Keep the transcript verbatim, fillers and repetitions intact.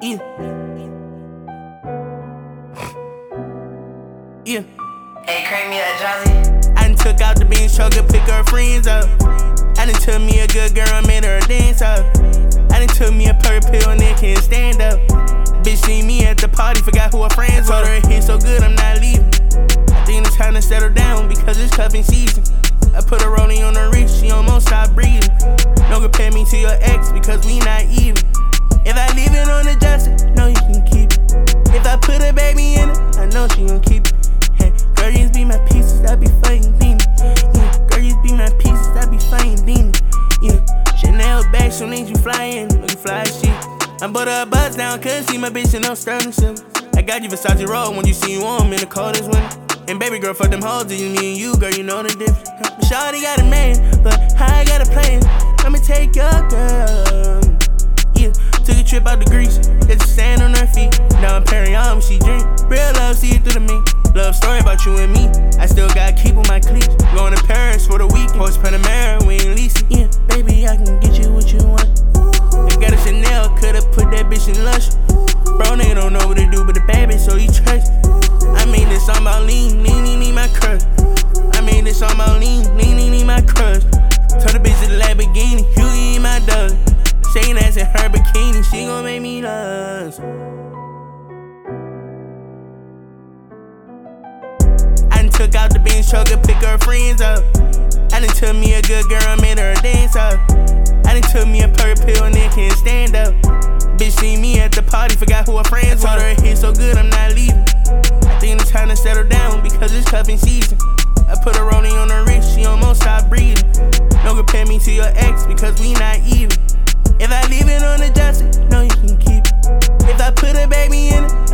Yeah. Yeah. Hey, crank me up, Jazzy. I done took out the beans truck and pick her friends up. I done took me a good girl, made her dance up. I done took me a purple pill and then can't stand up. Bitch seen me at the party, forgot who her friends were. Told her it hit so good, I'm not leaving. I think it's time to settle down because it's cuffing season. I put a rolling on her wrist, she almost stopped breathing. Don't compare me to your ex because we not even. If I leave it on the dresser, no you can keep it. If I put a baby in it, I know she gon' keep it. Hey, girl, you be my pieces, I be fighting demons. Yeah, girl, you be my pieces, I be fighting demons. Yeah, Chanel bag, soon as you fly in, lookin' fly as shit. I bought her a buzz down, couldn't see my bitch in no sterling silver. I got you Versace roll when you see you warm in the coldest winter. And baby girl, fuck them hoes, it's me and you, girl, you know the difference. But shawty got a man, but how I got a plan? I'ma take your girl. Yeah, took a trip out to Greece, there's sand on her feet. Now I'm Perrier, she drink. Real love, see it through the me. Love story about you and me. I still gotta keep on my cleats. Going to Paris for the weekend. Horse Panamera, we ain't leasing. Yeah, baby, I can get you what you want. I got a Chanel, could've put that bitch in Lush. Bro, nigga don't know what to do but the baby, so he trust. I made this song about lean, lean, lean, lean, my crush. I made this song about lean, lean, lean, lean, my crush. Told the bitch to the Lamborghini, you eat my dog. Shaking ass in her bikini, she gon' make me love. I done took out the beans truck and pick her friends up. I done took me a good girl, made her dance up. I done took me a purple pill and then can't stand up. Bitch seen me at the party, forgot who her friends were. Told her it hit so good, I'm not leaving. I think it's time to settle down because it's cuffing season. I put a rolling on her wrist, she almost stopped breathing. Don't compare me to your ex because we not even. If I leave it on the dresser, no you can keep it. If I put a baby in it,